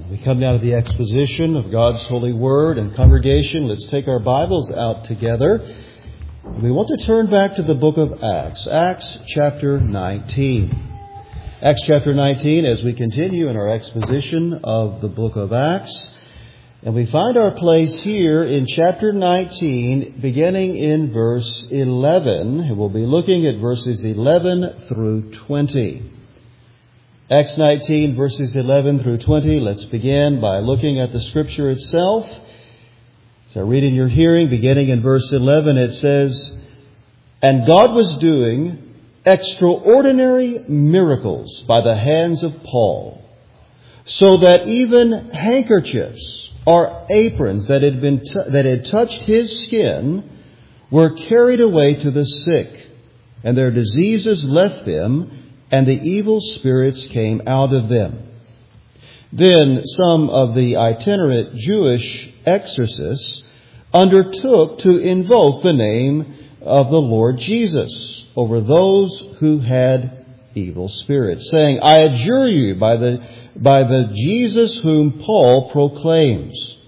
We come now to the exposition of God's holy word. And congregation, let's take our Bibles out together. We want to turn back to the book of Acts. Acts chapter 19. Acts chapter 19 as we continue in our exposition of the book of Acts. And we find our place here in chapter 19 beginning in verse 11. And we'll be looking at verses 11 through 20. Acts 19, verses 11 through 20. Let's begin by looking at the Scripture itself. As I read in your hearing, beginning in verse 11, it says, "And God was doing extraordinary miracles by the hands of Paul, so that even handkerchiefs or aprons that had touched his skin were carried away to the sick, and their diseases left them, and the evil spirits came out of them. Then some of the itinerant Jewish exorcists undertook to invoke the name of the Lord Jesus over those who had evil spirits, saying, 'I adjure you by the Jesus whom Paul proclaims.'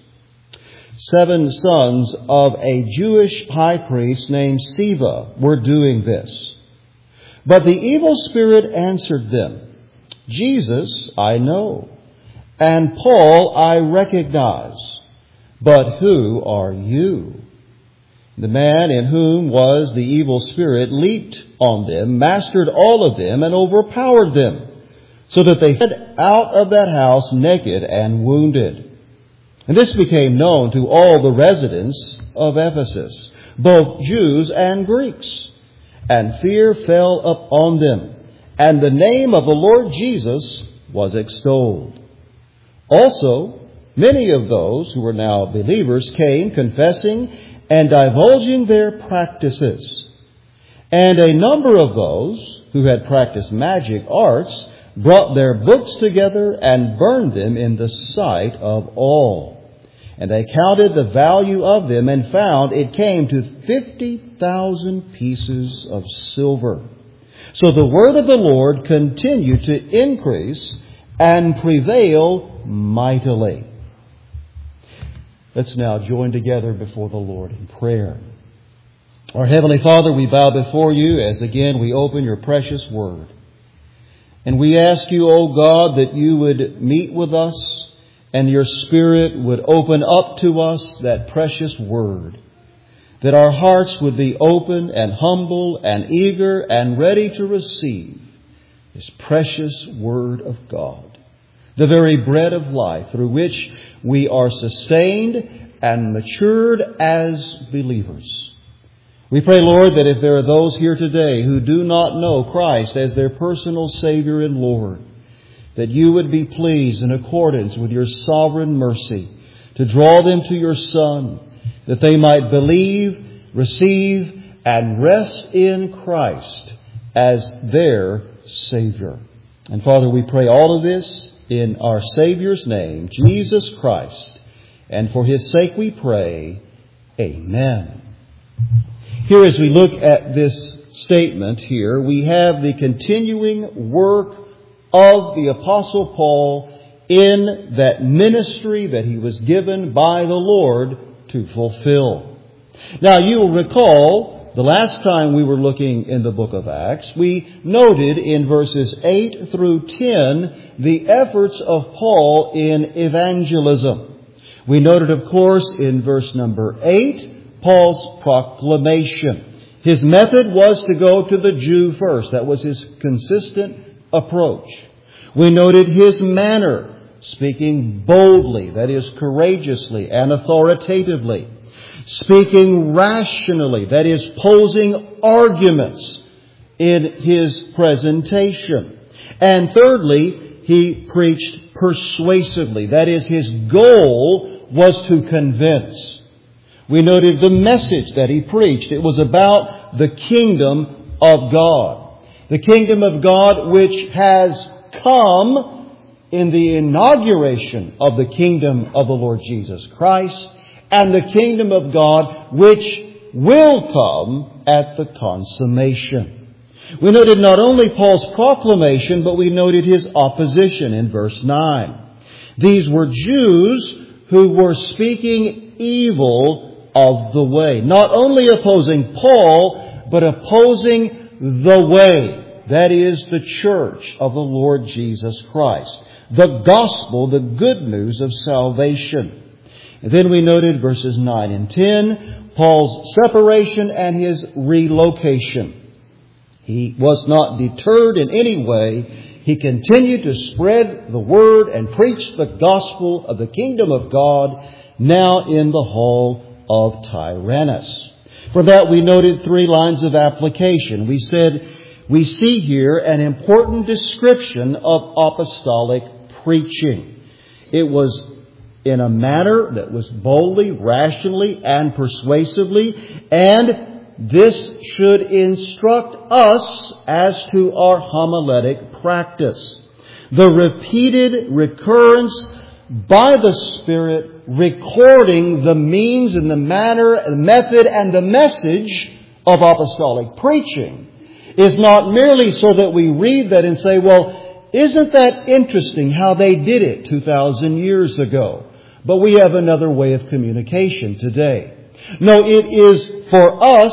7 sons of a Jewish high priest named Sceva were doing this. But the evil spirit answered them, 'Jesus I know, and Paul I recognize, but who are you?' The man in whom was the evil spirit leaped on them, mastered all of them, and overpowered them, so that they fled out of that house naked and wounded. And this became known to all the residents of Ephesus, both Jews and Greeks. And fear fell upon them, and the name of the Lord Jesus was extolled. Also, many of those who were now believers came, confessing and divulging their practices. And a number of those who had practiced magic arts brought their books together and burned them in the sight of all. And they counted the value of them and found it came to 50,000 pieces of silver. So the word of the Lord continued to increase and prevail mightily." Let's now join together before the Lord in prayer. Our Heavenly Father, we bow before you as again we open your precious word. And we ask you, O God, that you would meet with us and your Spirit would open up to us that precious word, that our hearts would be open and humble and eager and ready to receive this precious word of God, the very bread of life through which we are sustained and matured as believers. We pray, Lord, that if there are those here today who do not know Christ as their personal Savior and Lord, that you would be pleased in accordance with your sovereign mercy to draw them to your Son, that they might believe, receive, and rest in Christ as their Savior. And Father, we pray all of this in our Savior's name, Jesus Christ. And for His sake we pray, Amen. Here as we look at this statement here, we have the continuing work of the Apostle Paul in that ministry that he was given by the Lord to fulfill. Now, you will recall the last time we were looking in the book of Acts, we noted in verses 8 through 10 the efforts of Paul in evangelism. We noted, of course, in verse number 8, Paul's proclamation. His method was to go to the Jew first. That was his consistent approach. We noted his manner, speaking boldly, that is courageously and authoritatively. Speaking rationally, that is posing arguments in his presentation. And thirdly, he preached persuasively. That is, his goal was to convince. We noted the message that he preached. It was about the kingdom of God. The kingdom of God which has come in the inauguration of the kingdom of the Lord Jesus Christ, and the kingdom of God which will come at the consummation. We noted not only Paul's proclamation, but we noted his opposition in verse 9. These were Jews who were speaking evil of the way. Not only opposing Paul, but opposing the way. That is the church of the Lord Jesus Christ. The gospel, the good news of salvation. And then we noted verses 9 and 10, Paul's separation and his relocation. He was not deterred in any way. He continued to spread the word and preach the gospel of the kingdom of God, now in the hall of Tyrannus. For that we noted 3 lines of application. We said, we see here an important description of apostolic preaching. It was in a manner that was boldly, rationally, and persuasively, and this should instruct us as to our homiletic practice. The repeated recurrence by the Spirit recording the means and the manner and method and the message of apostolic preaching is not merely so that we read that and say, well, isn't that interesting how they did it 2,000 years ago? But we have another way of communication today. No, it is for us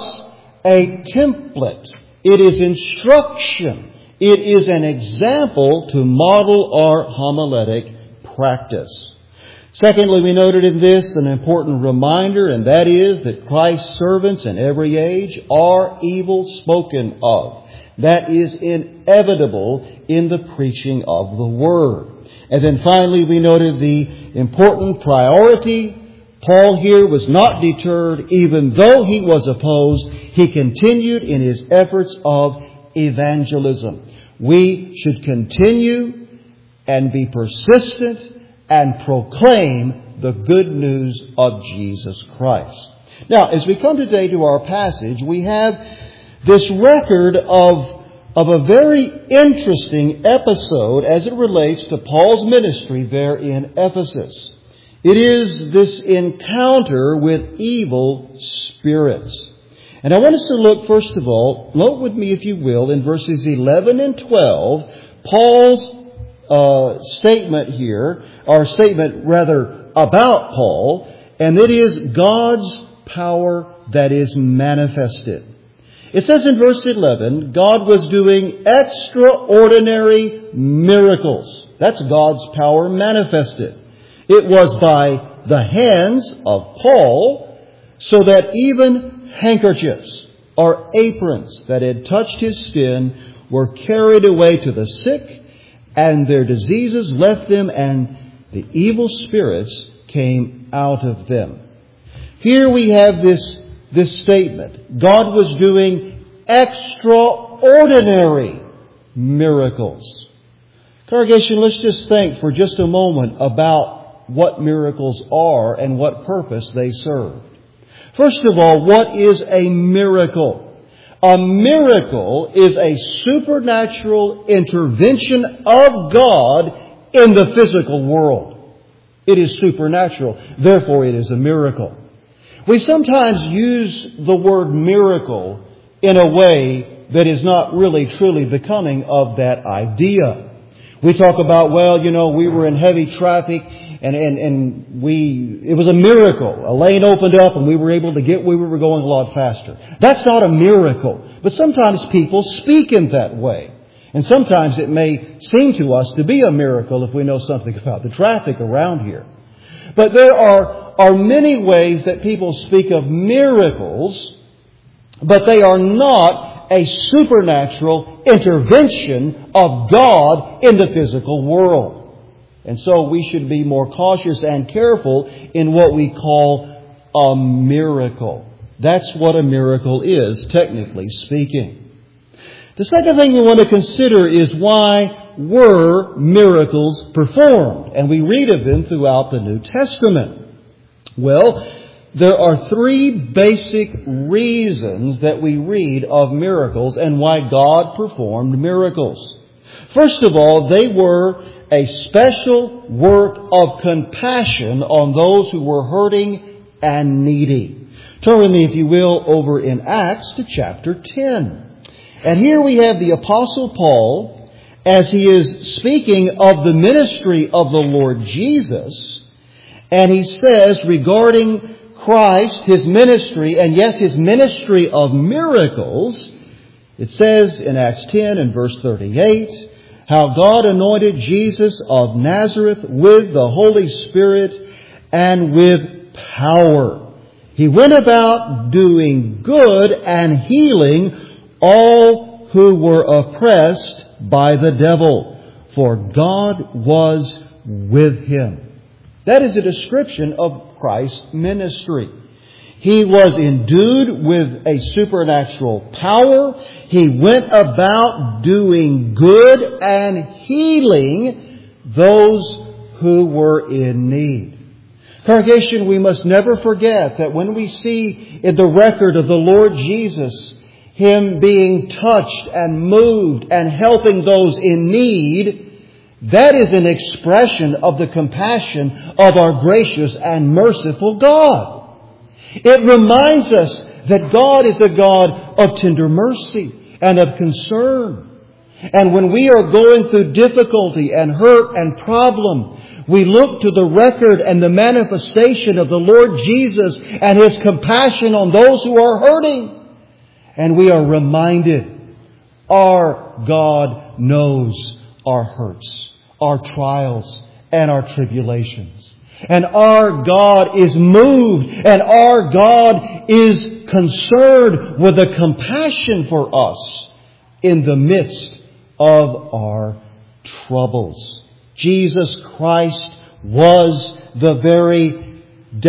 a template. It is instruction. It is an example to model our homiletic practice. Secondly, we noted in this an important reminder, and that is that Christ's servants in every age are evil spoken of. That is inevitable in the preaching of the Word. And then finally, we noted the important priority. Paul here was not deterred. Even though he was opposed, he continued in his efforts of evangelism. We should continue and be persistent and proclaim the good news of Jesus Christ. Now, as we come today to our passage, we have this record of a very interesting episode as it relates to Paul's ministry there in Ephesus. It is this encounter with evil spirits. And I want us to look, first of all, note with me, if you will, in verses 11 and 12, Paul's statement here, or statement rather about Paul, and it is God's power that is manifested. It says in verse 11, God was doing extraordinary miracles. That's God's power manifested. It was by the hands of Paul, so that even handkerchiefs or aprons that had touched his skin were carried away to the sick, and their diseases left them, and the evil spirits came out of them. Here we have this statement. God was doing extraordinary miracles. Congregation, let's just think for just a moment about what miracles are and what purpose they serve. First of all, what is a miracle? A miracle is a supernatural intervention of God in the physical world. It is supernatural. Therefore, it is a miracle. We sometimes use the word miracle in a way that is not really truly becoming of that idea. We talk about, well, we were in heavy traffic and it was a miracle. A lane opened up and we were able to get where we were going a lot faster. That's not a miracle. But sometimes people speak in that way. And sometimes it may seem to us to be a miracle if we know something about the traffic around here. But there are many ways that people speak of miracles, but they are not a supernatural intervention of God in the physical world. And so we should be more cautious and careful in what we call a miracle. That's what a miracle is, technically speaking. The second thing we want to consider is why were miracles performed? And we read of them throughout the New Testament. Well, there are 3 basic reasons that we read of miracles and why God performed miracles. First of all, they were a special work of compassion on those who were hurting and needy. Turn with me, if you will, over in Acts to chapter 10. And here we have the Apostle Paul as he is speaking of the ministry of the Lord Jesus. And he says regarding Christ, His ministry, and yes, His ministry of miracles, it says in Acts 10 and verse 38, how God anointed Jesus of Nazareth with the Holy Spirit and with power. He went about doing good and healing all who were oppressed by the devil, for God was with Him. That is a description of Christ's ministry. He was endued with a supernatural power. He went about doing good and healing those who were in need. Congregation, we must never forget that when we see in the record of the Lord Jesus, Him being touched and moved and helping those in need, that is an expression of the compassion of our gracious and merciful God. It reminds us that God is a God of tender mercy and of concern. And when we are going through difficulty and hurt and problem, we look to the record and the manifestation of the Lord Jesus and His compassion on those who are hurting. And we are reminded our God knows our hurts, our trials, and our tribulations. And our God is moved, and our God is concerned with a compassion for us in the midst of our troubles. Jesus Christ was the very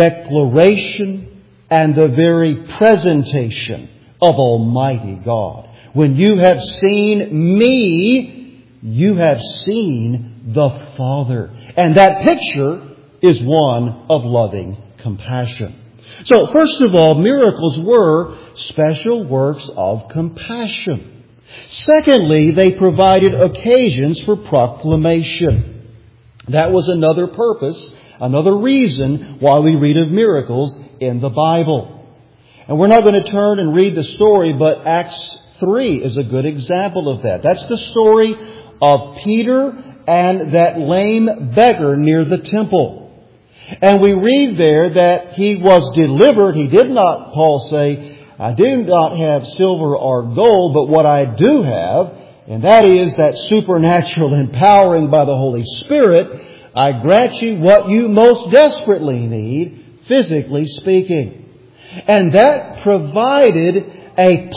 declaration and the very presentation of Almighty God. When you have seen me, you have seen the Father. And that picture is one of loving compassion. So, first of all, miracles were special works of compassion. Secondly, they provided occasions for proclamation. That was another purpose, another reason why we read of miracles in the Bible. And we're not going to turn and read the story, but Acts 3 is a good example of that. That's the story of Peter and that lame beggar near the temple. And we read there that he was delivered. He did not, Paul say, I do not have silver or gold, but what I do have, and that is that supernatural empowering by the Holy Spirit, I grant you what you most desperately need, physically speaking. And that provided a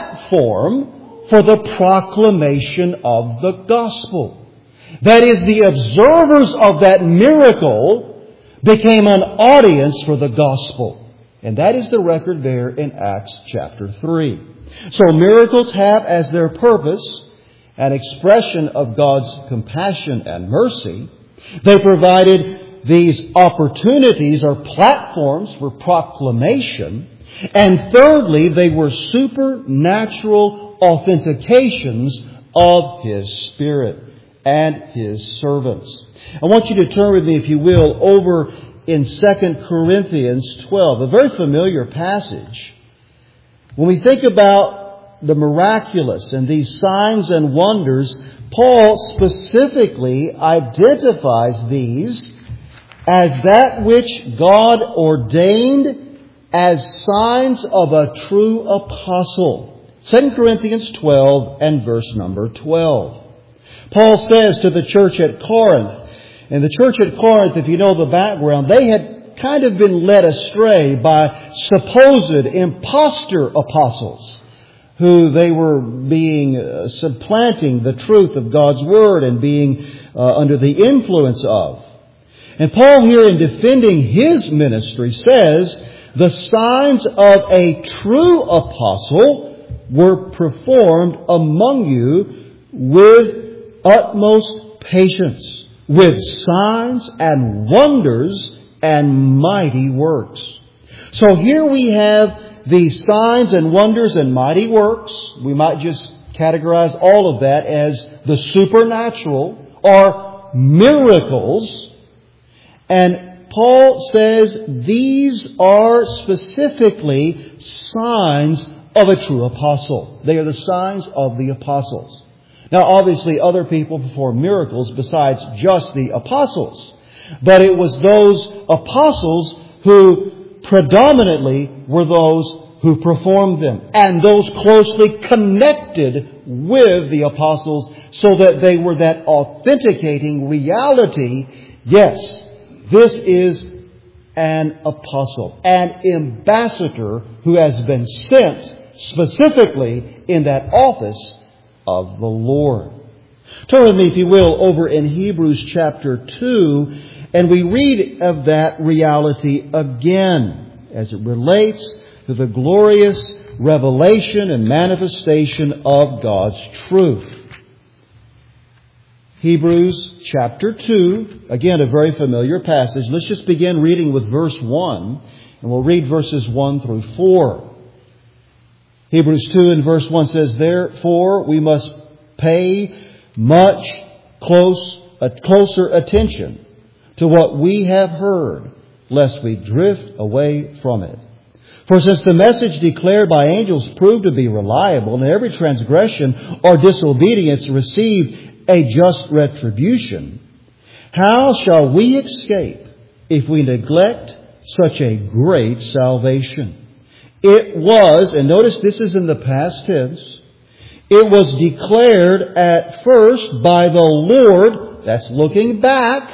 platform for the proclamation of the gospel. That is, the observers of that miracle became an audience for the gospel. And that is the record there in Acts chapter 3. So miracles have as their purpose an expression of God's compassion and mercy. They provided these opportunities or platforms for proclamation. And thirdly, they were supernatural authentications of His Spirit and His servants. I want you to turn with me, if you will, over in 2 Corinthians 12, a very familiar passage. When we think about the miraculous and these signs and wonders, Paul specifically identifies these as that which God ordained as signs of a true apostle. 2 Corinthians 12 and verse number 12. Paul says to the church at Corinth, and the church at Corinth, if you know the background, they had kind of been led astray by supposed impostor apostles who they were being supplanting the truth of God's Word and being under the influence of. And Paul here, in defending his ministry, says the signs of a true apostle were performed among you with utmost patience, with signs and wonders and mighty works. So here we have these signs and wonders and mighty works. We might just categorize all of that as the supernatural or miracles. And Paul says these are specifically signs of a true apostle. They are the signs of the apostles. Now, obviously, other people performed miracles besides just the apostles. But it was those apostles who predominantly were those who performed them, and those closely connected with the apostles so that they were that authenticating reality. Yes, this is an apostle, an ambassador who has been sent specifically in that office of the Lord. Turn with me, if you will, over in Hebrews chapter 2, and we read of that reality again as it relates to the glorious revelation and manifestation of God's truth. Hebrews chapter 2, again a very familiar passage. Let's just begin reading with verse 1, and we'll read verses 1 through 4. Hebrews 2 and verse 1 says, "Therefore we must pay closer attention to what we have heard, lest we drift away from it. For since the message declared by angels proved to be reliable, and every transgression or disobedience received a just retribution, how shall we escape if we neglect such a great salvation? It was," and notice this is in the past tense, "it was declared at first by the Lord," that's looking back,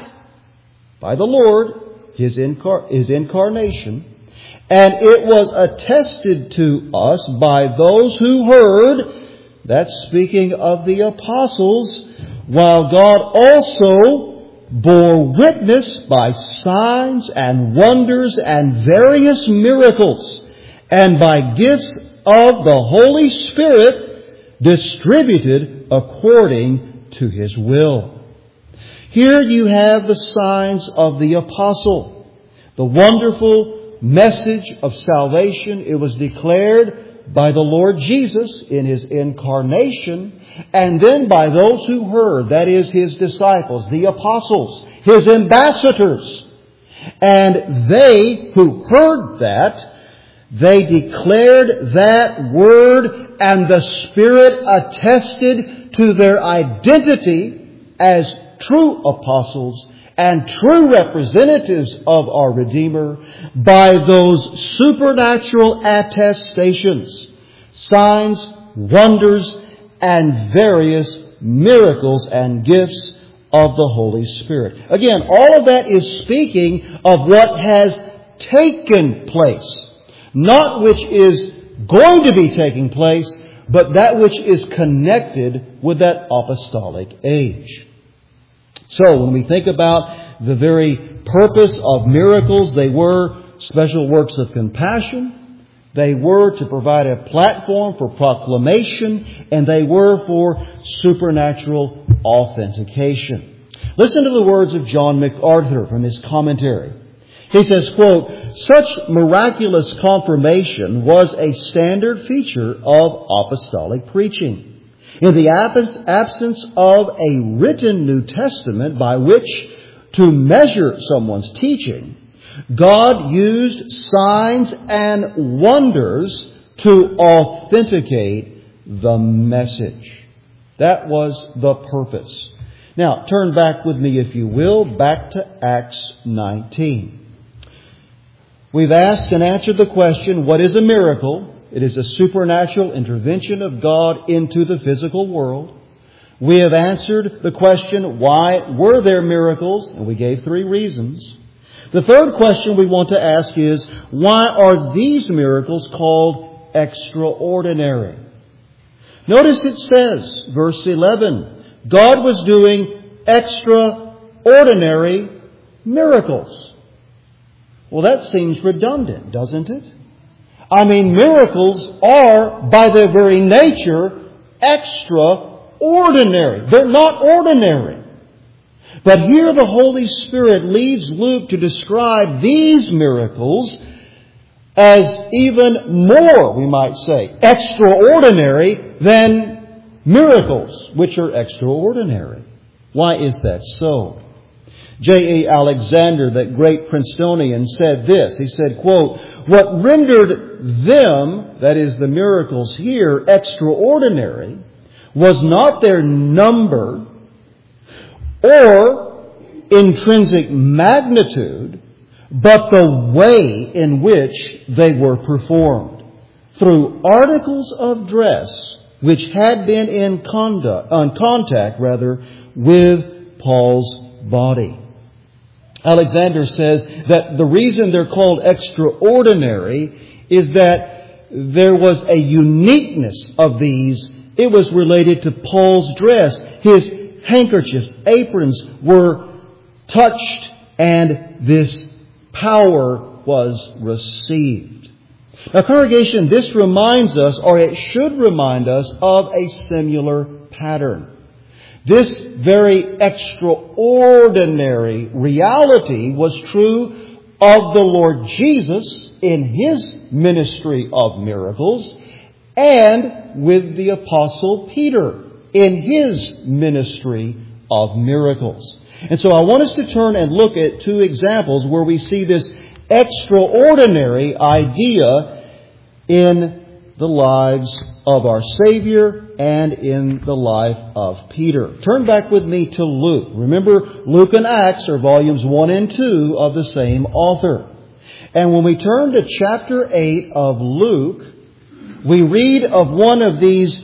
by the Lord, His incarnation, "and it was attested to us by those who heard," that's speaking of the apostles, "while God also bore witness by signs and wonders and various miracles, and by gifts of the Holy Spirit distributed according to His will." Here you have the signs of the apostle. The wonderful message of salvation. It was declared by the Lord Jesus in His incarnation, and then by those who heard, that is, His disciples, the apostles, His ambassadors. And they who heard that, they declared that word, and the Spirit attested to their identity as true apostles and true representatives of our Redeemer by those supernatural attestations, signs, wonders, and various miracles and gifts of the Holy Spirit. Again, all of that is speaking of what has taken place. Not which is going to be taking place, but that which is connected with that apostolic age. So, when we think about the very purpose of miracles, they were special works of compassion, they were to provide a platform for proclamation, and they were for supernatural authentication. Listen to the words of John MacArthur from his commentary. He says, quote, "Such miraculous confirmation was a standard feature of apostolic preaching. In the absence of a written New Testament by which to measure someone's teaching, God used signs and wonders to authenticate the message." That was the purpose. Now, turn back with me, if you will, back to Acts 19. We've asked and answered the question, what is a miracle? It is a supernatural intervention of God into the physical world. We have answered the question, why were there miracles? And we gave 3 reasons. The third question we want to ask is, why are these miracles called extraordinary? Notice it says, verse 11, God was doing extraordinary miracles. Well, that seems redundant, doesn't it? I mean, miracles are, by their very nature, extraordinary. They're not ordinary. But here the Holy Spirit leads Luke to describe these miracles as even more, we might say, extraordinary than miracles, which are extraordinary. Why is that so? J.A. Alexander, that great Princetonian, said this. He said, quote, "What rendered them," that is the miracles here, "extraordinary was not their number or intrinsic magnitude, but the way in which they were performed. Through articles of dress which had been in contact with Paul's body. Alexander says that the reason they're called extraordinary is that there was a uniqueness of these. It was related to Paul's dress. His handkerchiefs, aprons were touched, and this power was received. Now, congregation, this reminds us, or it should remind us, of a similar pattern. This very extraordinary reality was true of the Lord Jesus in His ministry of miracles and with the Apostle Peter in his ministry of miracles. And so I want us to turn and look at two examples where we see this extraordinary idea in the lives of our Savior and in the life of Peter. Turn back with me to Luke. Remember, Luke and Acts are volumes 1 and 2 of the same author. And when we turn to chapter 8 of Luke, we read of one of these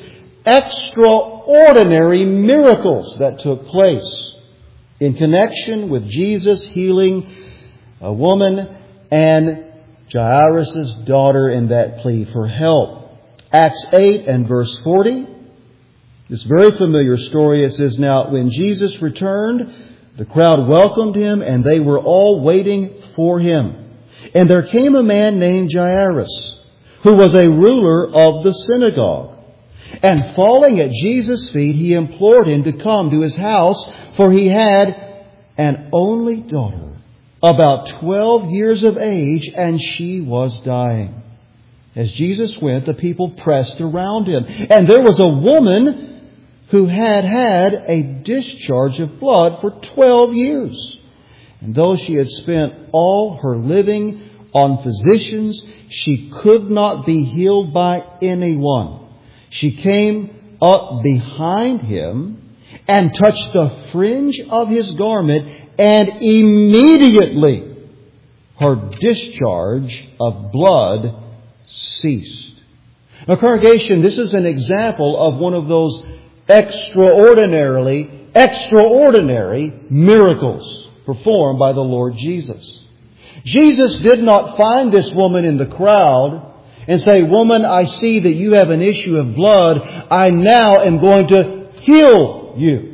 extraordinary miracles that took place in connection with Jesus healing a woman and Jairus' daughter in that plea for help. Acts 8 and verse 40. This very familiar story. It says, "Now when Jesus returned, the crowd welcomed Him, and they were all waiting for Him. And there came a man named Jairus, who was a ruler of the synagogue. And falling at Jesus' feet, he implored Him to come to his house, for he had an only daughter, about 12 years of age, and she was dying. As Jesus went, the people pressed around Him. And there was a woman who had had a discharge of blood for 12 years. And though she had spent all her living on physicians, she could not be healed by anyone. She came up behind Him and touched the fringe of His garment, and immediately her discharge of blood ceased." Now, congregation, this is an example of one of those extraordinary miracles performed by the Lord Jesus. Jesus did not find this woman in the crowd and say, "Woman, I see that you have an issue of blood. I now am going to heal you."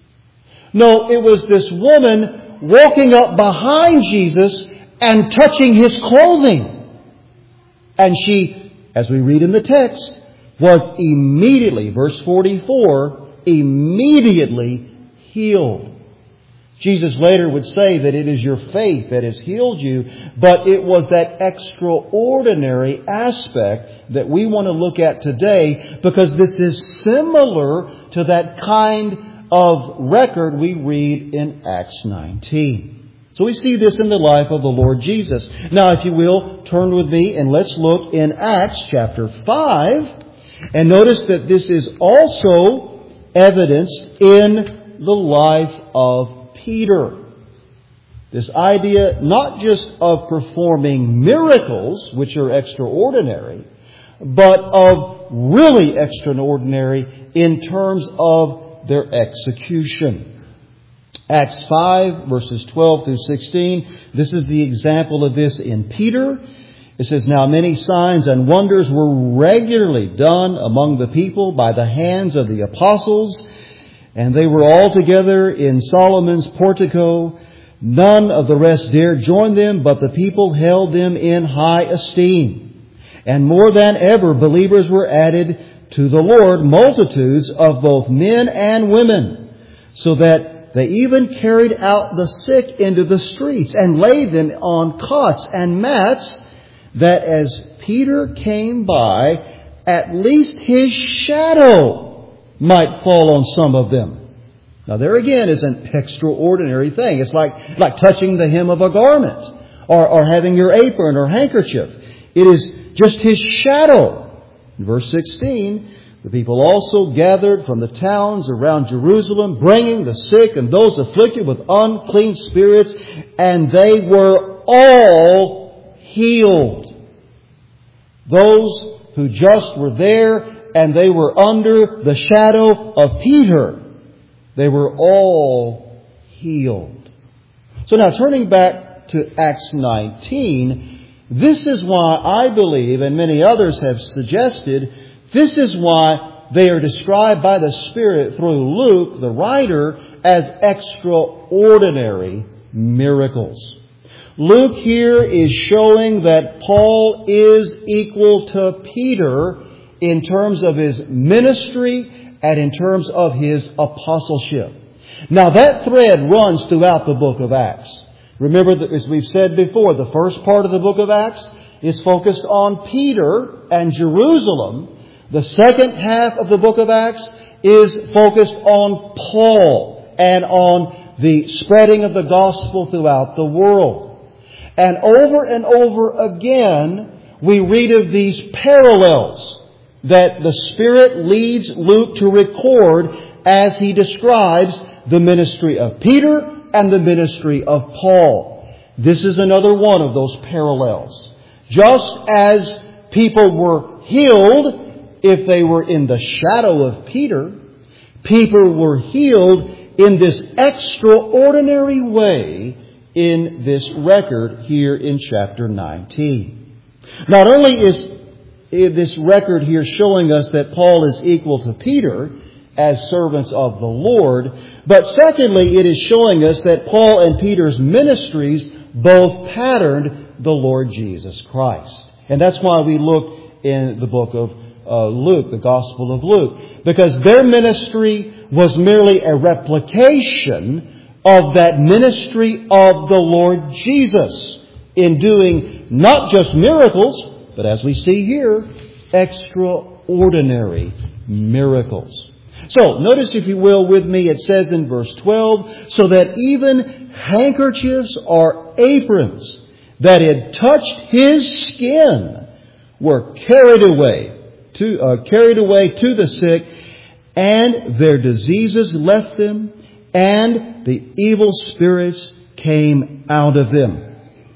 No, it was this woman walking up behind Jesus and touching His clothing. And she, as we read in the text, was immediately, verse 44, immediately healed. Jesus later would say that it is your faith that has healed you, but it was that extraordinary aspect that we want to look at today, because this is similar to that kind of record we read in Acts 19. So we see this in the life of the Lord Jesus. Now, if you will, turn with me and let's look in Acts chapter 5. And notice that this is also evidenced in the life of Peter. This idea not just of performing miracles, which are extraordinary, but of really extraordinary in terms of their execution. Acts 5, verses 12 through 16. This is the example of this in Peter. It says, "Now many signs and wonders were regularly done among the people by the hands of the apostles, and they were all together in Solomon's portico. None of the rest dared join them, but the people held them in high esteem. And more than ever, believers were added to the Lord, multitudes of both men and women, so that they even carried out the sick into the streets and laid them on cots and mats, that as Peter came by, at least his shadow might fall on some of them." Now there again is an extraordinary thing. It's like touching the hem of a garment or having your apron or handkerchief. It is just his shadow. In verse 16, The people also gathered from the towns around Jerusalem, bringing the sick and those afflicted with unclean spirits, and they were all healed. Those who just were there and they were under the shadow of Peter, they were all healed. So now turning back to Acts 19, this is why I believe, and many others have suggested, this is why they are described by the Spirit through Luke, the writer, as extraordinary miracles. Luke here is showing that Paul is equal to Peter in terms of his ministry and in terms of his apostleship. Now that thread runs throughout the book of Acts. Remember that, as we've said before, the first part of the book of Acts is focused on Peter and Jerusalem. The second half of the book of Acts is focused on Paul and on the spreading of the gospel throughout the world. And over again, we read of these parallels that the Spirit leads Luke to record as he describes the ministry of Peter and the ministry of Paul. This is another one of those parallels. Just as people were healed if they were in the shadow of Peter, people were healed in this extraordinary way in this record here in chapter 19. Not only is this record here showing us that Paul is equal to Peter as servants of the Lord, but secondly, it is showing us that Paul and Peter's ministries both patterned the Lord Jesus Christ. And that's why we look in the book of Luke, the Gospel of Luke, because their ministry was merely a replication of that ministry of the Lord Jesus in doing not just miracles, but as we see here, extraordinary miracles. So, notice if you will with me, it says in verse 12, so that even handkerchiefs or aprons that had touched his skin were carried away to the sick, and their diseases left them, and the evil spirits came out of them.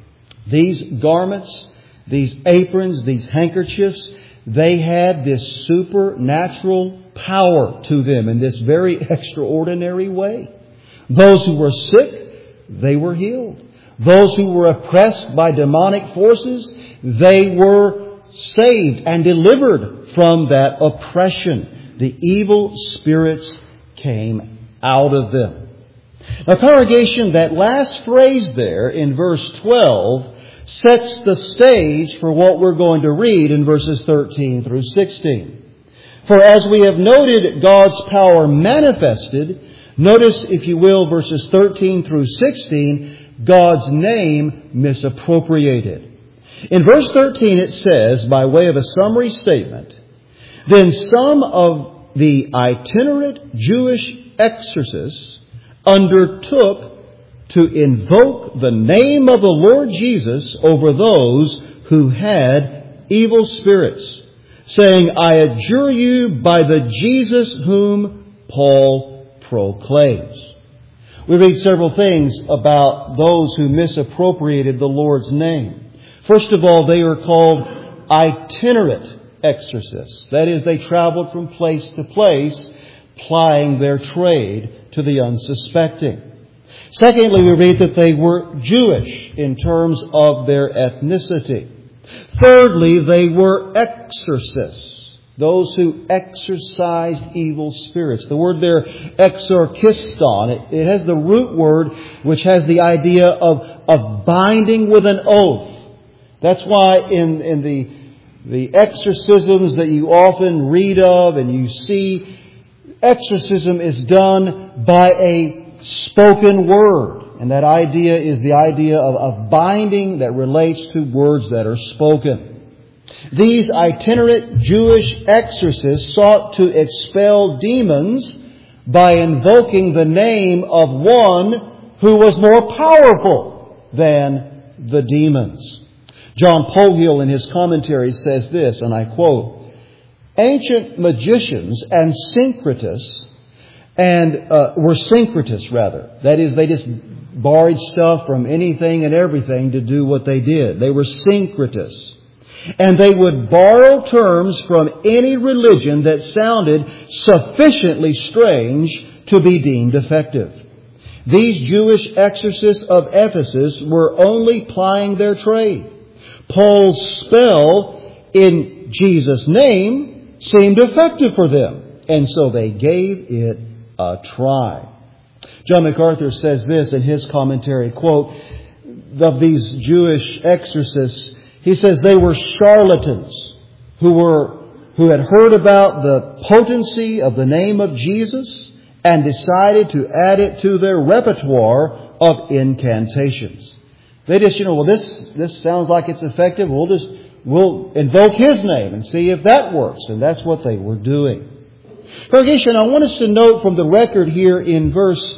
These garments, these aprons, these handkerchiefs, they had this supernatural power to them in this very extraordinary way. Those who were sick, they were healed. Those who were oppressed by demonic forces, they were saved and delivered from that oppression. The evil spirits came out of them. Now, congregation, that last phrase there in verse 12 sets the stage for what we're going to read in verses 13 through 16. For as we have noted God's power manifested, notice, if you will, verses 13 through 16, God's name misappropriated. In verse 13 it says, by way of a summary statement, then some of the itinerant Jewish exorcists undertook to invoke the name of the Lord Jesus over those who had evil spirits, saying, I adjure you by the Jesus whom Paul proclaims. We read several things about those who misappropriated the Lord's name. First of all, they are called itinerant exorcists. That is, they traveled from place to place, plying their trade to the unsuspecting. Secondly, we read that they were Jewish in terms of their ethnicity. Thirdly, they were exorcists, those who exorcised evil spirits. The word there, exorkiston, it has the root word which has the idea of binding with an oath. That's why in the exorcisms that you often read of and you see, exorcism is done by a spoken word. And that idea is the idea of binding that relates to words that are spoken. These itinerant Jewish exorcists sought to expel demons by invoking the name of one who was more powerful than the demons. John Pogiel in his commentary says this, and I quote, Ancient magicians and syncretists, were syncretists rather. That is, they just borrowed stuff from anything and everything to do what they did. They were syncretists. And they would borrow terms from any religion that sounded sufficiently strange to be deemed effective. These Jewish exorcists of Ephesus were only plying their trade. Paul's spell in Jesus' name seemed effective for them, and so they gave it a try. John MacArthur says this in his commentary, quote, of these Jewish exorcists, he says they were charlatans who had heard about the potency of the name of Jesus and decided to add it to their repertoire of incantations. They just, this sounds like it's effective. We'll invoke His name and see if that works. And that's what they were doing. Congregation, I want us to note from the record here in verse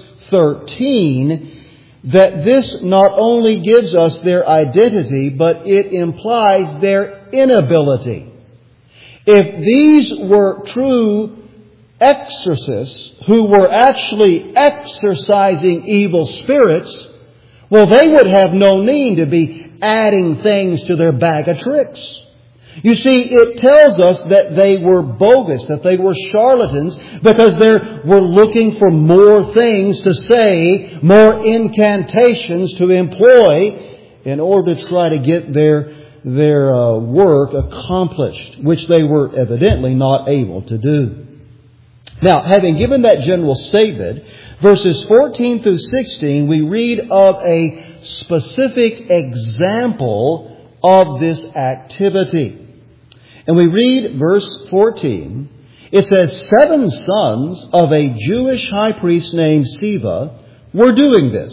13 that this not only gives us their identity, but it implies their inability. If these were true exorcists who were actually exorcising evil spirits, well, they would have no need to be adding things to their bag of tricks. You see, it tells us that they were bogus, that they were charlatans, because they were looking for more things to say, more incantations to employ in order to try to get their work accomplished, which they were evidently not able to do. Now, having given that general statement, verses 14 through 16, we read of a specific example of this activity. And we read verse 14. It says, 7 sons of a Jewish high priest named Sceva were doing this.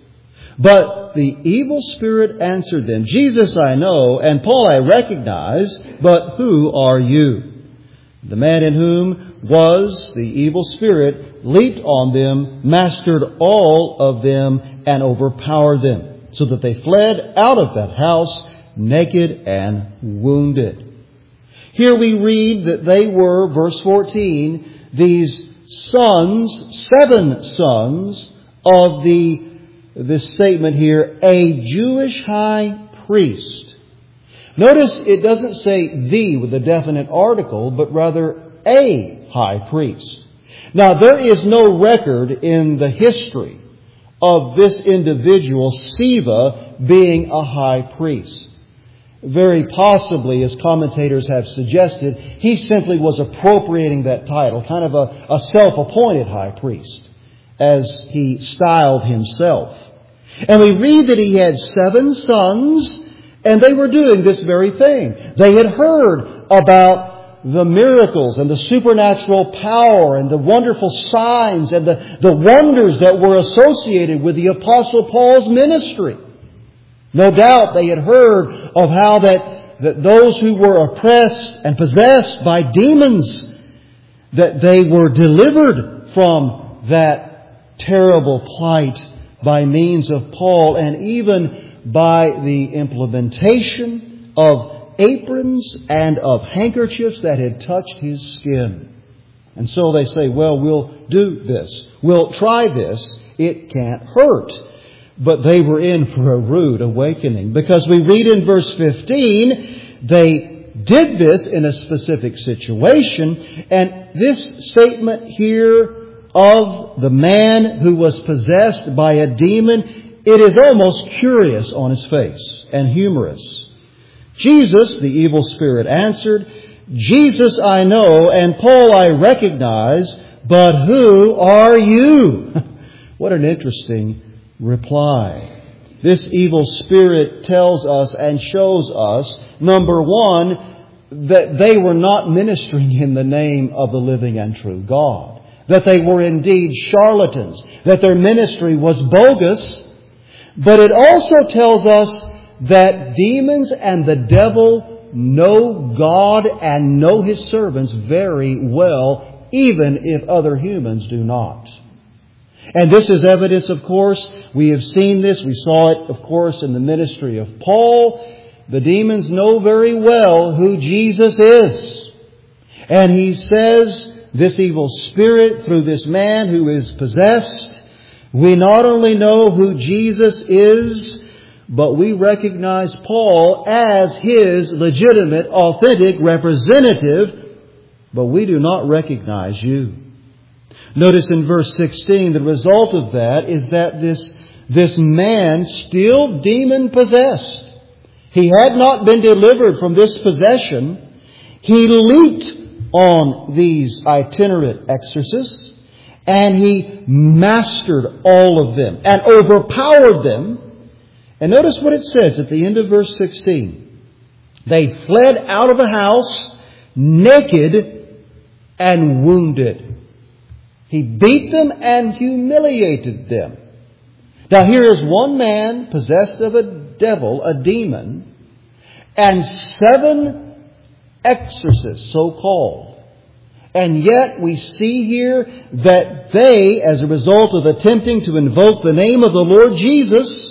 But the evil spirit answered them, Jesus I know, and Paul I recognize, but who are you? The man in whom was the evil spirit leaped on them, mastered all of them, and overpowered them, so that they fled out of that house naked and wounded. Here we read that they were, verse 14, these sons, 7 sons of this statement here, a Jewish high priest. Notice it doesn't say the with a definite article, but rather a high priest. Now, there is no record in the history of this individual, Sceva, being a high priest. Very possibly, as commentators have suggested, he simply was appropriating that title, kind of a self-appointed high priest, as he styled himself. And we read that he had 7 sons, and they were doing this very thing. They had heard about the miracles and the supernatural power and the wonderful signs and the wonders that were associated with the Apostle Paul's ministry. No doubt they had heard of how that those who were oppressed and possessed by demons, that they were delivered from that terrible plight by means of Paul, and even by the implementation of aprons and of handkerchiefs that had touched his skin. And so they say, well, we'll do this. We'll try this. It can't hurt. But they were in for a rude awakening, because we read in verse 15, they did this in a specific situation, and this statement here of the man who was possessed by a demon, it is almost curious on his face and humorous. Jesus, the evil spirit, answered, Jesus I know, and Paul I recognize, but who are you? What an interesting reply. This evil spirit tells us and shows us, number one, that they were not ministering in the name of the living and true God. That they were indeed charlatans. That their ministry was bogus. But it also tells us that demons and the devil know God and know His servants very well, even if other humans do not. And this is evidence, of course. We have seen this. We saw it, of course, in the ministry of Paul. The demons know very well who Jesus is. And he says, this evil spirit, through this man who is possessed, we not only know who Jesus is, but we recognize Paul as his legitimate, authentic representative, but we do not recognize you. Notice in verse 16, the result of that is that this man, still demon-possessed, he had not been delivered from this possession. He leaped on these itinerant exorcists, and he mastered all of them and overpowered them. And notice what it says at the end of verse 16. They fled out of the house naked and wounded. He beat them and humiliated them. Now here is one man possessed of a devil, a demon, and 7 exorcists, so-called. And yet we see here that they, as a result of attempting to invoke the name of the Lord Jesus,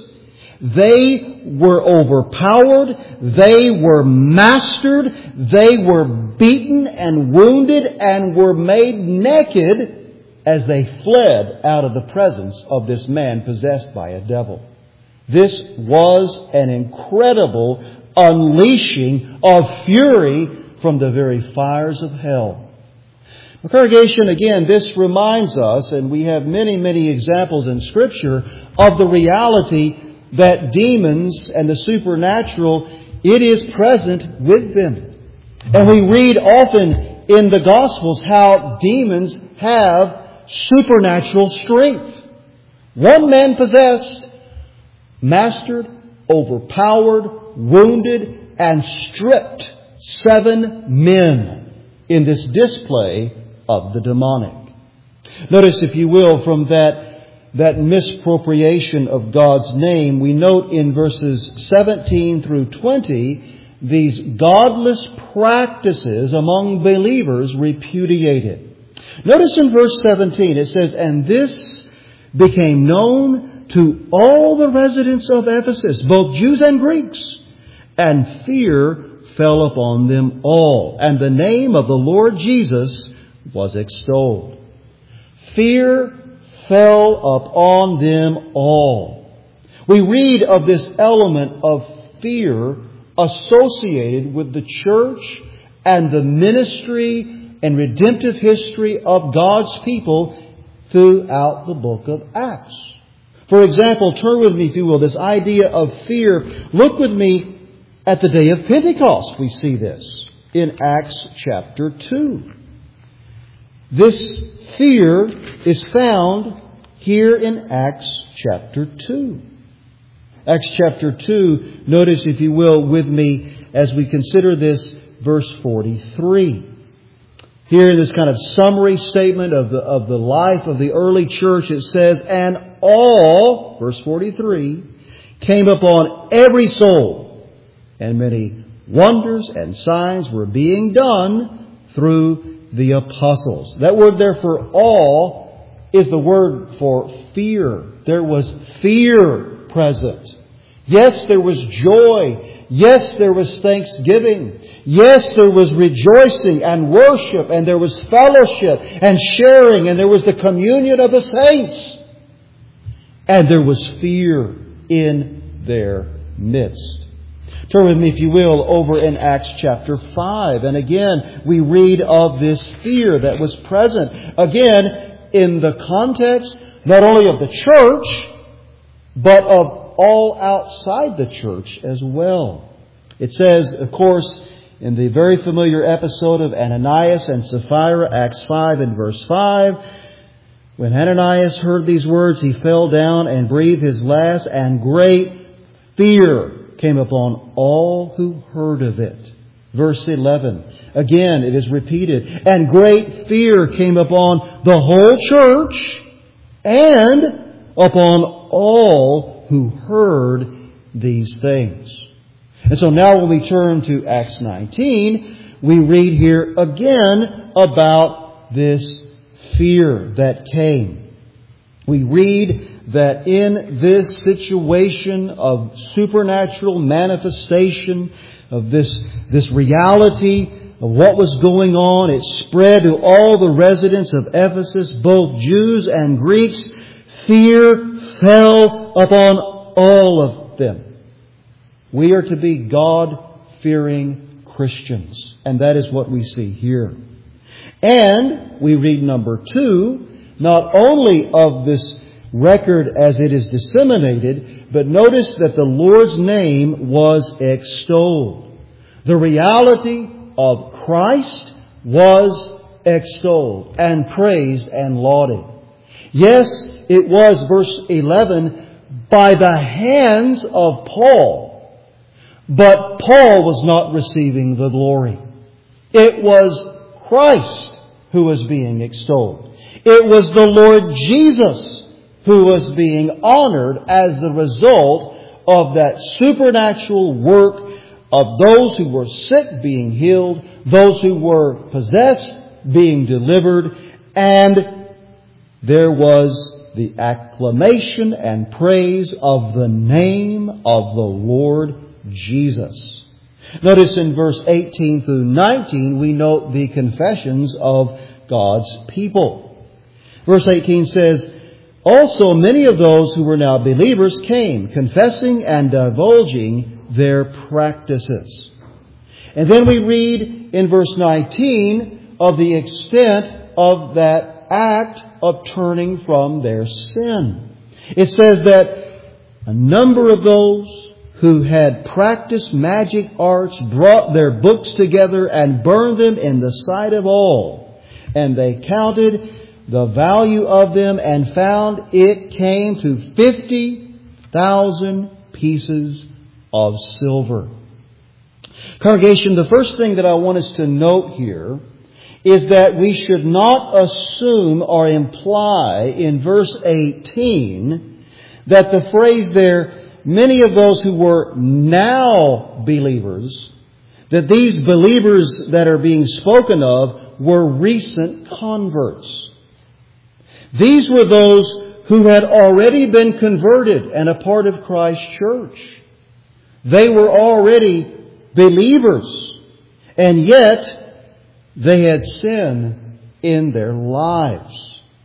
they were overpowered, they were mastered, they were beaten and wounded and were made naked as they fled out of the presence of this man possessed by a devil. This was an incredible unleashing of fury from the very fires of hell. The congregation, again, this reminds us, and we have many, many examples in Scripture, of the reality that demons and the supernatural, it is present with them. And we read often in the Gospels how demons have supernatural strength. One man possessed, mastered, overpowered, wounded, and stripped 7 men in this display of the demonic. Notice, if you will, from that misappropriation of God's name, we note in verses 17 through 20 these godless practices among believers repudiated. Notice in verse 17 it says, "And this became known to all the residents of Ephesus, both Jews and Greeks, and fear fell upon them all, and the name of the Lord Jesus was extolled." Fear fell upon them all. We read of this element of fear associated with the church and the ministry and redemptive history of God's people throughout the book of Acts. For example, turn with me, if you will, this idea of fear. Look with me at the day of Pentecost. We see this in Acts chapter 2. This fear is found here in Acts chapter 2. Acts chapter 2, notice, if you will, with me as we consider this, verse 43. Here in this kind of summary statement of the life of the early church, it says, "And all," verse 43, "came upon every soul, and many wonders and signs were being done through the apostles." That word there for all is the word for fear. There was fear present. Yes, there was joy. Yes, there was thanksgiving. Yes, there was rejoicing and worship, and there was fellowship and sharing, and there was the communion of the saints. And there was fear in their midst. Turn with me, if you will, over in Acts chapter 5. And again, we read of this fear that was present. Again, in the context not only of the church, but of all outside the church as well. It says, of course, in the very familiar episode of Ananias and Sapphira, Acts 5 and verse 5, when Ananias heard these words, he fell down and breathed his last, and great fear came upon all who heard of it. Verse 11, again it is repeated, "And great fear came upon the whole church and upon all who heard these things." And so now when we turn to Acts 19, we read here again about this fear that came. We read that in this situation of supernatural manifestation, of this reality of what was going on. It spread to all the residents of Ephesus, both Jews and Greeks. Fear fell upon all of them. We are to be God-fearing Christians. And that is what we see here. And we read number 2, not only of this record as it is disseminated, but notice that the Lord's name was extolled. The reality of Christ was extolled and praised and lauded. Yes, it was, verse 11, by the hands of Paul, but Paul was not receiving the glory. It was Christ who was being extolled. It was the Lord Jesus who was being honored as the result of that supernatural work of those who were sick being healed, those who were possessed being delivered, and there was the acclamation and praise of the name of the Lord Jesus. Notice in verse 18 through 19, we note the confessions of God's people. Verse 18 says, also many of those who were now believers came, confessing and divulging their practices. And then we read in verse 19 of the extent of that act of turning from their sin. It says that a number of those who had practiced magic arts brought their books together and burned them in the sight of all. And they counted the value of them and found it came to 50,000 pieces of silver. Congregation, the first thing that I want us to note here is that we should not assume or imply in verse 18 that the phrase there, many of those who were now believers, that these believers that are being spoken of were recent converts. These were those who had already been converted and a part of Christ's church. They were already believers, and yet they had sin in their lives.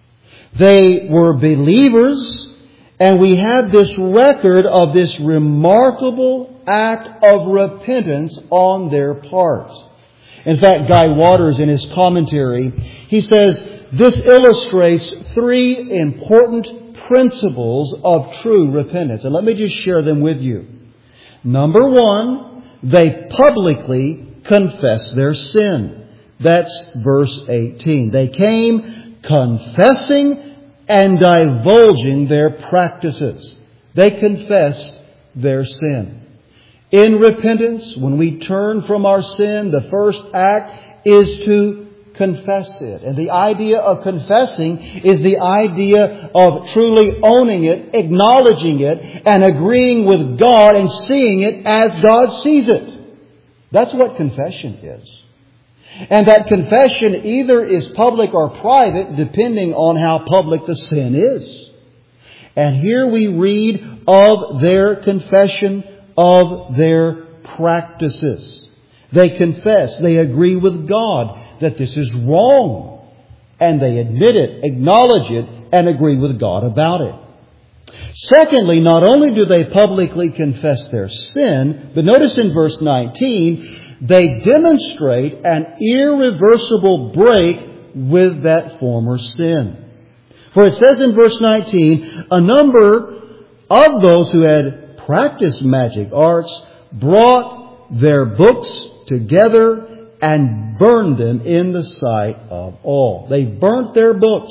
They were believers, and we have this record of this remarkable act of repentance on their part. In fact, Guy Waters, in his commentary, he says, this illustrates 3 important principles of true repentance. And let me just share them with you. Number 1, they publicly confess their sin. That's verse 18. They came confessing and divulging their practices. They confessed their sin. In repentance, when we turn from our sin, the first act is to confess it. And the idea of confessing is the idea of truly owning it, acknowledging it, and agreeing with God and seeing it as God sees it. That's what confession is. And that confession either is public or private, depending on how public the sin is. And here we read of their confession of their practices. They confess, they agree with God that this is wrong. And they admit it, acknowledge it, and agree with God about it. Secondly, not only do they publicly confess their sin, but notice in verse 19, they demonstrate an irreversible break with that former sin. For it says in verse 19, a number of those who had practiced magic arts brought their books together and burned them in the sight of all. They burnt their books.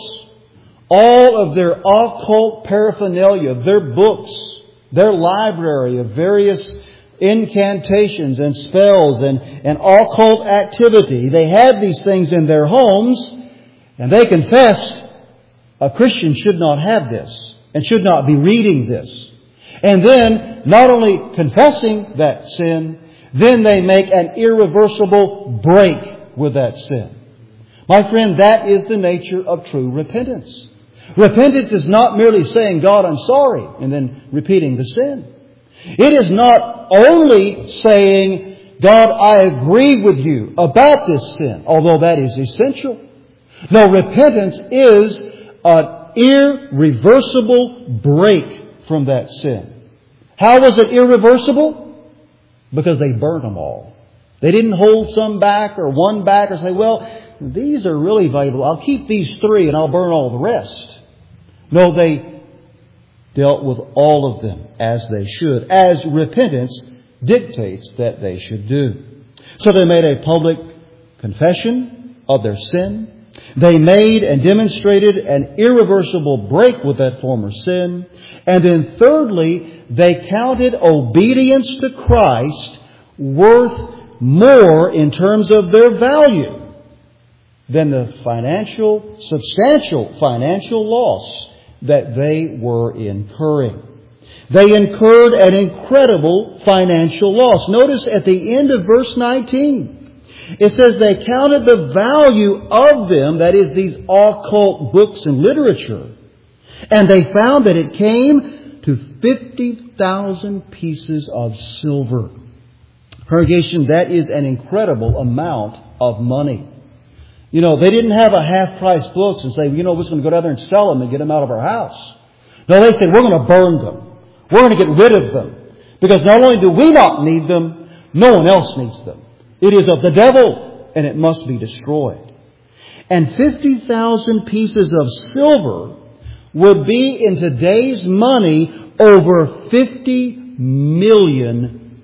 All of their occult paraphernalia, their books, their library of various incantations and spells and occult activity. They had these things in their homes, and they confessed a Christian should not have this and should not be reading this. And then, not only confessing that sin, then they make an irreversible break with that sin. My friend, that is the nature of true repentance. Repentance is not merely saying, God, I'm sorry, and then repeating the sin. It is not only saying, God, I agree with you about this sin, although that is essential. No, repentance is an irreversible break from that sin. How was it irreversible? Because they burned them all. They didn't hold some back or one back or say, well, these are really valuable. I'll keep these 3 and I'll burn all the rest. No, they dealt with all of them as they should, as repentance dictates that they should do. So they made a public confession of their sin. They made and demonstrated an irreversible break with that former sin. And then thirdly, they counted obedience to Christ worth more in terms of their value than the substantial financial loss that they were incurring. They incurred an incredible financial loss. Notice at the end of verse 19, it says they counted the value of them, that is, these occult books and literature, and they found that it came to 50,000 pieces of silver. Congregation, that is an incredible amount of money. You know, they didn't have a half-price books and say, we're just going to go down there and sell them and get them out of our house. No, they said, we're going to burn them. We're going to get rid of them. Because not only do we not need them, no one else needs them. It is of the devil, and it must be destroyed. And 50,000 pieces of silver would be, in today's money, over $50 million.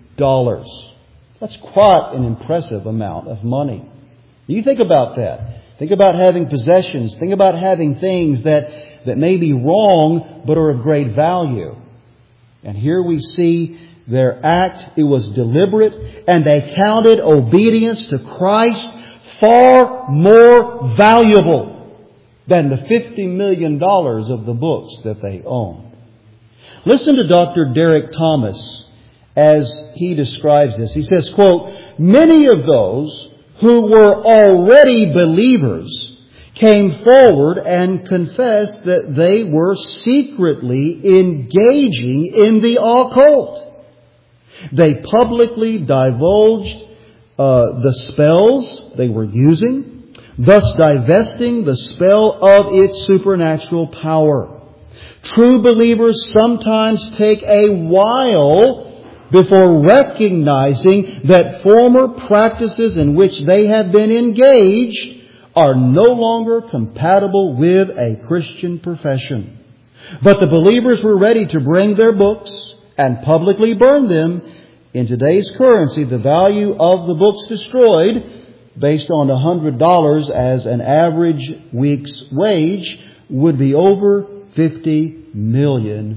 That's quite an impressive amount of money. You think about that. Think about having possessions. Think about having things that may be wrong but are of great value. And here we see their act. It was deliberate, and they counted obedience to Christ far more valuable than the $50 million of the books that they owned. Listen to Dr. Derek Thomas as he describes this. He says, quote, many of those who were already believers came forward and confessed that they were secretly engaging in the occult. They publicly divulged the spells they were using, thus divesting the spell of its supernatural power. True believers sometimes take a while before recognizing that former practices in which they have been engaged are no longer compatible with a Christian profession. But the believers were ready to bring their books and publicly burn them. In today's currency, the value of the books destroyed, based on $100 as an average week's wage, would be over $50 million.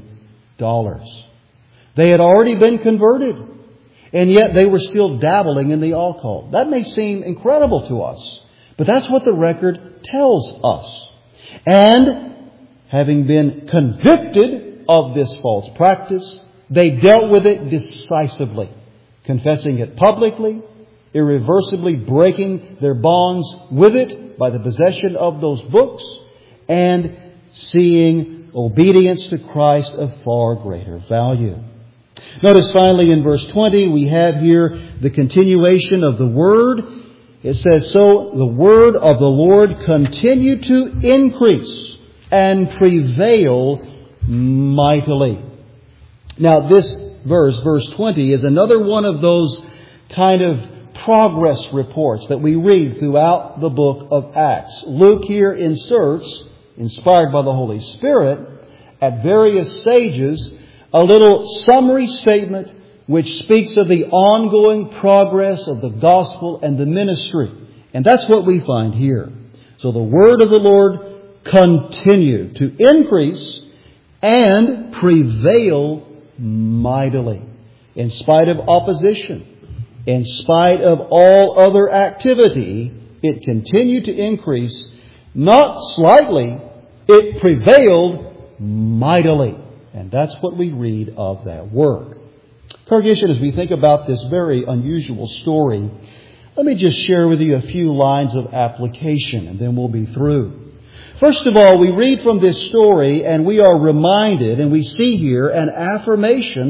They had already been converted, and yet they were still dabbling in the occult. That may seem incredible to us, but that's what the record tells us. And having been convicted of this false practice, they dealt with it decisively, confessing it publicly, irreversibly breaking their bonds with it by the possession of those books, and seeing obedience to Christ of far greater value. Notice finally in verse 20 we have here the continuation of the word. It says, so the word of the Lord continued to increase and prevail mightily. Now this verse 20, is another one of those kind of progress reports that we read throughout the book of Acts. Luke here inserts, inspired by the Holy Spirit, at various stages, a little summary statement which speaks of the ongoing progress of the gospel and the ministry. And that's what we find here. So the word of the Lord continued to increase and prevail mightily. In spite of opposition, in spite of all other activity, it continued to increase, not slightly, it prevailed mightily. And that's what we read of that work. Congregation, as we think about this very unusual story, let me just share with you a few lines of application, and then we'll be through. First of all, we read from this story and we are reminded, and we see here an affirmation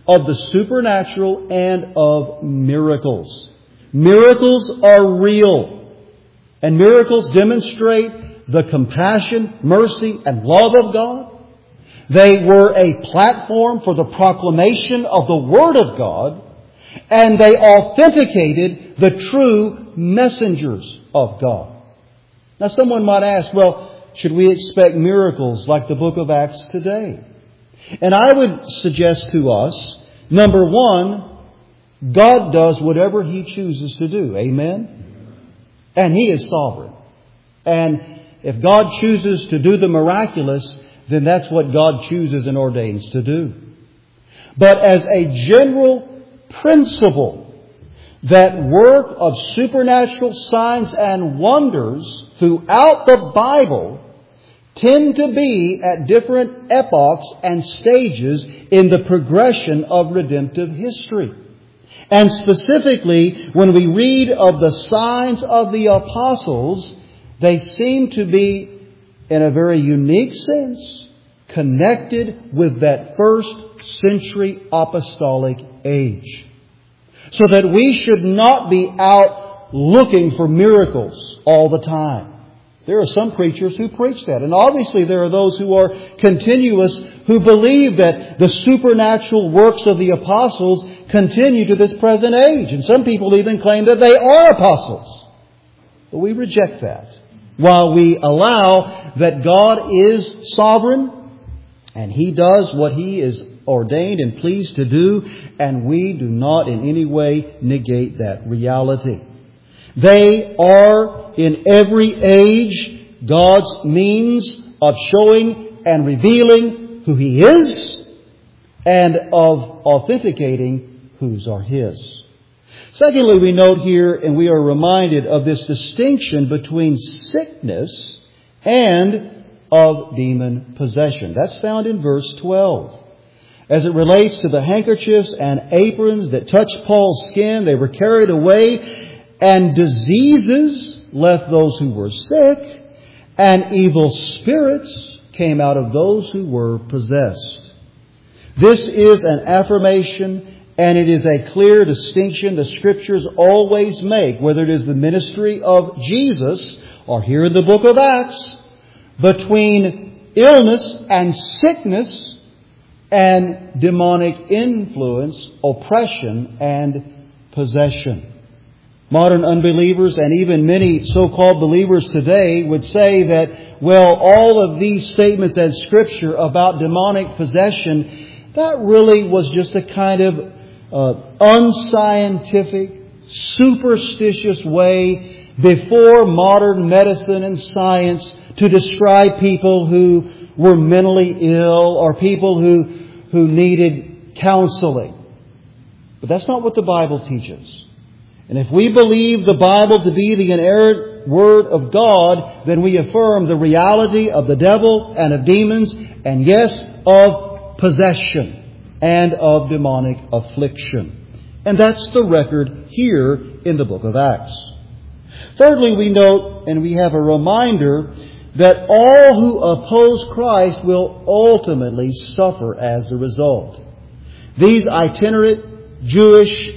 of the supernatural and of miracles. Miracles are real, and miracles demonstrate the compassion, mercy, and love of God. They were a platform for the proclamation of the Word of God, and they authenticated the true messengers of God. Now someone might ask, well, should we expect miracles like the book of Acts today? And I would suggest to us, number one, God does whatever He chooses to do. Amen? And He is sovereign. And if God chooses to do the miraculous, then that's what God chooses and ordains to do. But as a general principle, that work of supernatural signs and wonders throughout the Bible tend to be at different epochs and stages in the progression of redemptive history. And specifically, when we read of the signs of the apostles, they seem to be, in a very unique sense, connected with that first century apostolic age. So that we should not be out looking for miracles all the time. There are some preachers who preach that. And obviously there are those who are continuous, who believe that the supernatural works of the apostles continue to this present age. And some people even claim that they are apostles. But we reject that. While we allow that God is sovereign and He does what He is ordained and pleased to do, and we do not in any way negate that reality. They are, in every age, God's means of showing and revealing who He is and of authenticating whose are His. Secondly, we note here, and we are reminded of this distinction between sickness and of demon possession. That's found in verse 12. As it relates to the handkerchiefs and aprons that touched Paul's skin, they were carried away, and diseases left those who were sick, and evil spirits came out of those who were possessed. This is an affirmation, and it is a clear distinction the Scriptures always make, whether it is the ministry of Jesus or here in the book of Acts, between illness and sickness and demonic influence, oppression, and possession. Modern unbelievers and even many so-called believers today would say that, well, all of these statements in Scripture about demonic possession, that really was just a kind of unscientific, superstitious way before modern medicine and science to describe people who were mentally ill or people who needed counseling. But that's not what the Bible teaches. And if we believe the Bible to be the inerrant Word of God, then we affirm the reality of the devil and of demons, and yes, of possession and of demonic affliction. And that's the record here in the book of Acts. Thirdly, we note, and we have a reminder, that all who oppose Christ will ultimately suffer as a result. These itinerant Jewish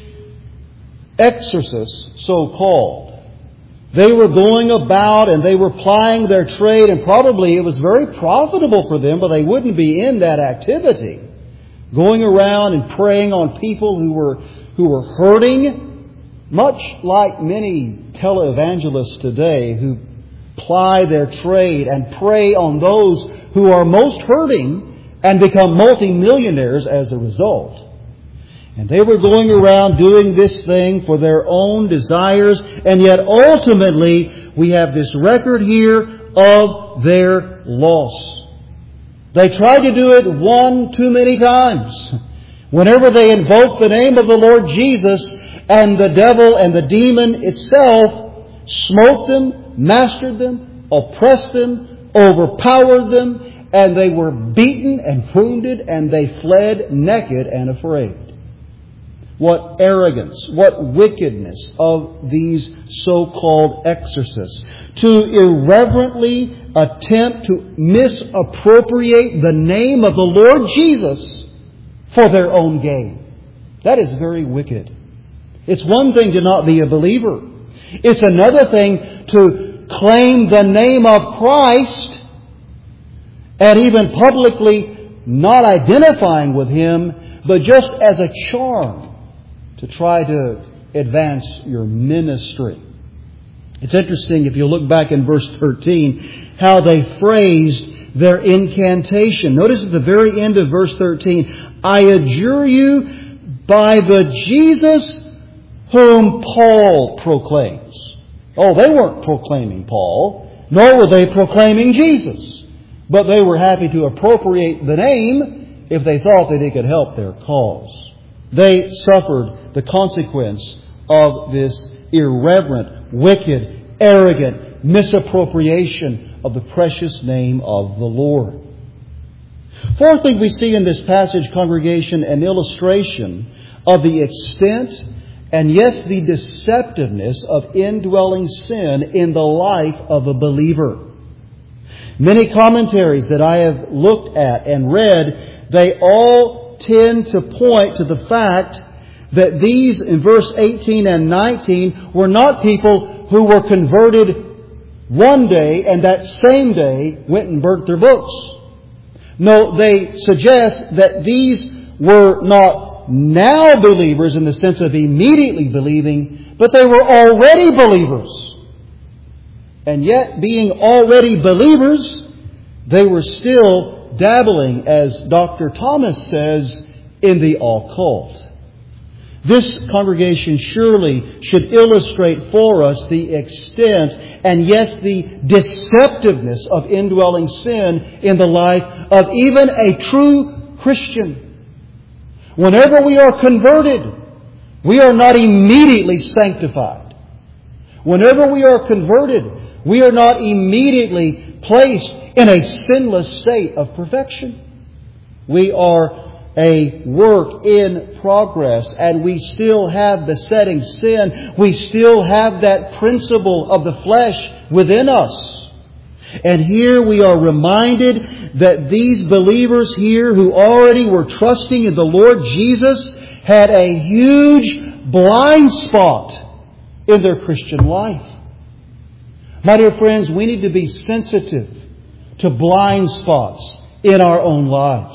exorcists, so-called, they were going about and they were plying their trade, and probably it was very profitable for them, but they wouldn't be in that activity. Going around and preying on people who were hurting, much like many televangelists today who ply their trade and prey on those who are most hurting and become multimillionaires as a result. And they were going around doing this thing for their own desires, and yet ultimately we have this record here of their loss. They tried to do it one too many times. Whenever they invoked the name of the Lord Jesus, and the devil and the demon itself smote them, mastered them, oppressed them, overpowered them, and they were beaten and wounded, and they fled naked and afraid. What arrogance, what wickedness of these so-called exorcists to irreverently attempt to misappropriate the name of the Lord Jesus for their own gain. That is very wicked. It's one thing to not be a believer. It's another thing to claim the name of Christ and even publicly not identifying with Him, but just as a charm to try to advance your ministry. It's interesting, if you look back in verse 13, how they phrased their incantation. Notice at the very end of verse 13, I adjure you by the Jesus whom Paul proclaims. Oh, they weren't proclaiming Paul, nor were they proclaiming Jesus. But they were happy to appropriate the name if they thought that it could help their cause. They suffered the consequence of this irreverent, wicked, arrogant misappropriation of the precious name of the Lord. Fourthly, we see in this passage, congregation, an illustration of the extent and yes, the deceptiveness of indwelling sin in the life of a believer. Many commentaries that I have looked at and read, they all tend to point to the fact that these, in verse 18 and 19, were not people who were converted one day and that same day went and burnt their books. No, they suggest that these were not now believers in the sense of immediately believing, but they were already believers. And yet, being already believers, they were still dabbling, as Dr. Thomas says, in the occult. This congregation surely should illustrate for us the extent and yes, the deceptiveness of indwelling sin in the life of even a true Christian. Whenever we are converted, we are not immediately sanctified. Whenever we are converted, we are not immediately placed in a sinless state of perfection. We are a work in progress, and we still have besetting sin. We still have that principle of the flesh within us. And here we are reminded that these believers here who already were trusting in the Lord Jesus had a huge blind spot in their Christian life. My dear friends, we need to be sensitive to blind spots in our own lives.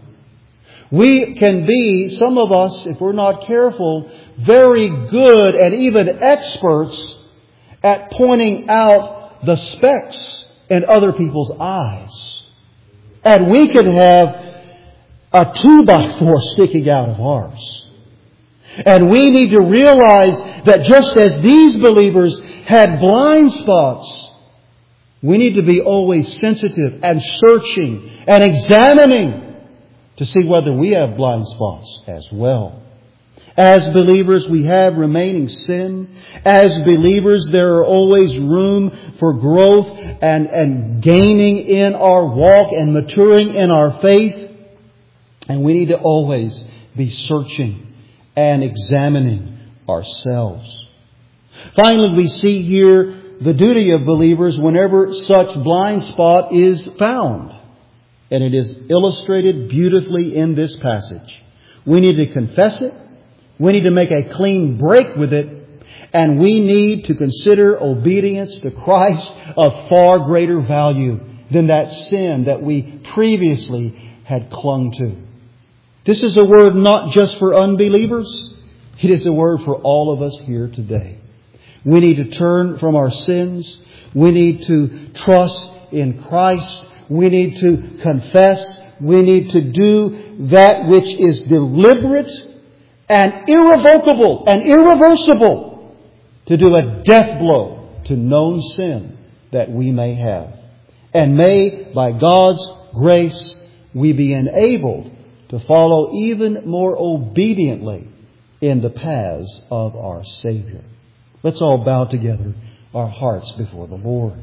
We can be, some of us, if we're not careful, very good and even experts at pointing out the specks in other people's eyes. And we can have a 2x4 sticking out of ours. And we need to realize that just as these believers had blind spots, we need to be always sensitive and searching and examining to see whether we have blind spots as well. As believers, we have remaining sin. As believers, there are always room for growth and gaining in our walk and maturing in our faith. And we need to always be searching and examining ourselves. Finally, we see here the duty of believers whenever such blind spot is found. And it is illustrated beautifully in this passage. We need to confess it. We need to make a clean break with it. And we need to consider obedience to Christ of far greater value than that sin that we previously had clung to. This is a word not just for unbelievers. It is a word for all of us here today. We need to turn from our sins. We need to trust in Christ. We need to confess. We need to do that which is deliberate and irrevocable and irreversible, to do a death blow to known sin that we may have. And may, by God's grace, we be enabled to follow even more obediently in the paths of our Savior. Let's all bow together our hearts before the Lord.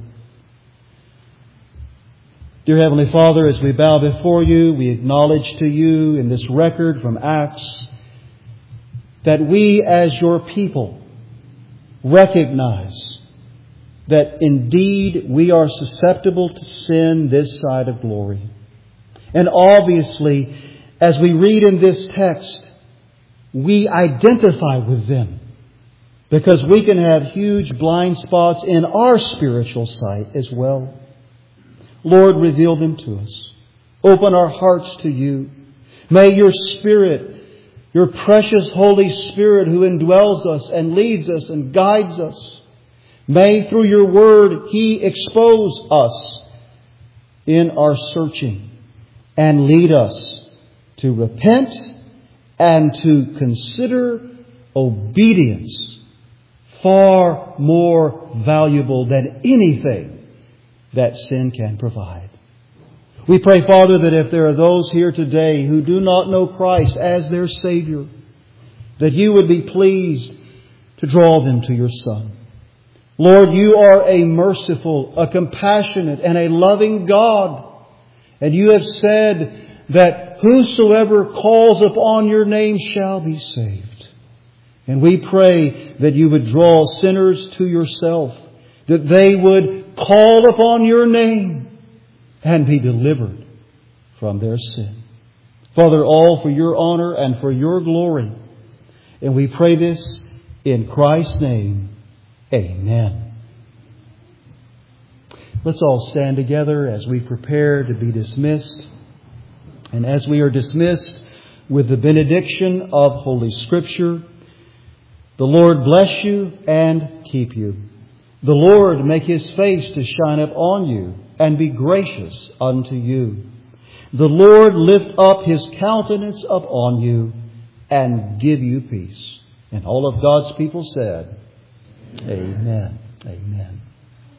Dear Heavenly Father, as we bow before You, we acknowledge to You in this record from Acts that we as Your people recognize that indeed we are susceptible to sin this side of glory. And obviously, as we read in this text, we identify with them because we can have huge blind spots in our spiritual sight as well. Lord, reveal them to us. Open our hearts to You. May Your Spirit, Your precious Holy Spirit who indwells us and leads us and guides us, may through Your Word He expose us in our searching and lead us to repent and to consider obedience far more valuable than anything that sin can provide. We pray, Father, that if there are those here today who do not know Christ as their Savior, that You would be pleased to draw them to Your Son. Lord, You are a merciful, a compassionate, and a loving God. And You have said that whosoever calls upon Your name shall be saved. And we pray that You would draw sinners to Yourself, that they would call upon Your name and be delivered from their sin. Father, all for Your honor and for Your glory. And we pray this in Christ's name. Amen. Let's all stand together as we prepare to be dismissed. And as we are dismissed with the benediction of Holy Scripture, the Lord bless you and keep you. The Lord make His face to shine upon you and be gracious unto you. The Lord lift up His countenance upon you and give you peace. And all of God's people said, Amen. Amen.